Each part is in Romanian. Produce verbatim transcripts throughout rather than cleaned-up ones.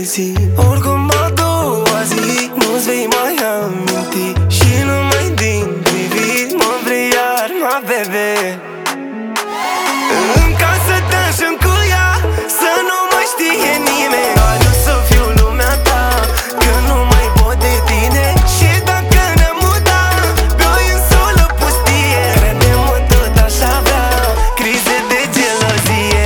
zi. Oricum a doua zi nu-ți vei mai aminti și numai din priviri mă vrei iar, ma bebe. În casă te-așăm cu ea, să nu mai știe nimeni. Adu să fiu lumea ta, că nu mai pot de tine. Și dacă ne-am mutat pe o insulă pustie, crede-mă tot aș avea crize de gelozie.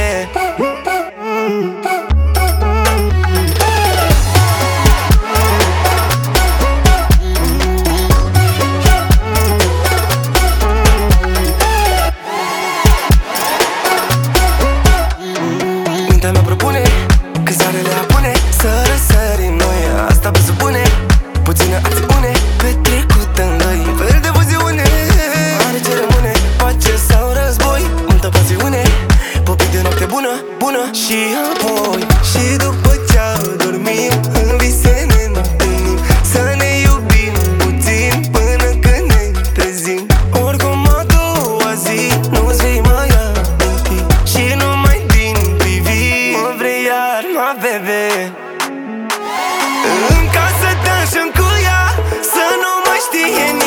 Mintea mea propune că soarele apune să răsărim noi. Asta presupune puțină acțiune petrecută în doi. Fel de fuziune are ce rămâne, pace sau război. Multă pasiune, popii de noapte bună, bună. Și apoi, și după ce adormim, în vise ne întâlnim, să ne iubim puțin până când ne trezim. Oricum a doua zi nu-ți vei mai aminti și numai din priviri mă vrei iar, ma bebe. În casă te-așăm cu ea, să nu mai știe